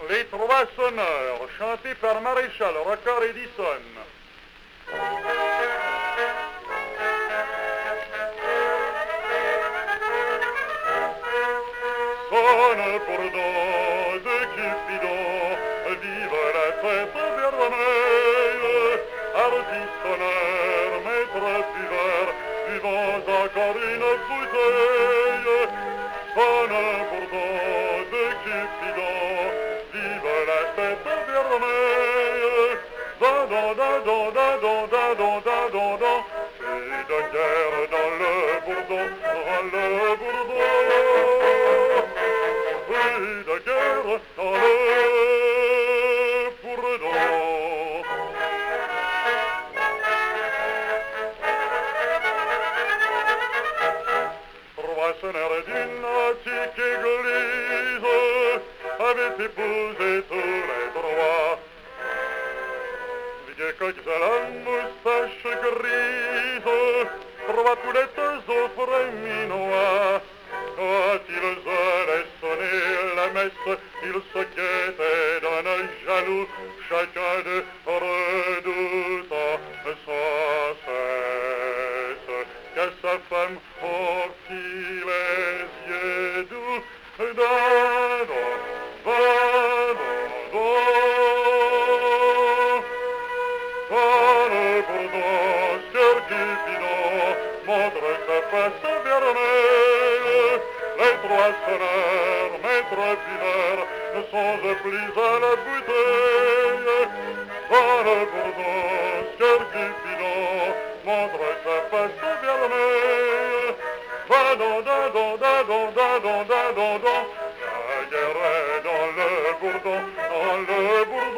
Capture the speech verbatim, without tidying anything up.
Les trois sonneurs, chantés par Maréchal, Rocard Edison. Sonne pour dos de Cupidon, vive la fête vermeille. Artiste sonneur, maître buveur, buvons encore une bouteille. Sonne pour dos de Cupidon, vive la fête vermeille. Da da da da da da da da da da da. Et de guerre dans le bourdon, dans le bourdon. Et de guerre dans le bourdon. Trois sonneurs d'une antique église avaient épousé tous les trois. Vieux coqs à la moustache grise, trois poulettes au fréminois. Quand ils allaient sonner la messe, ils se guettaient d'un œil jaloux, chacun d'eux redoutant sans cesse qu'à sa femme sortit les yeux doux. Da, da, da, da, da. Sonne pour toi, sur Cupidon, montre sa face vermeille. Les trois sonneurs, maîtres buveurs, ne songent plus à la bouteille. Sonne pour toi, sur Cupidon, montre sa face vermeille. Da da da da da da da da da da. La guerre est dans le bourdon, dans le bourdon.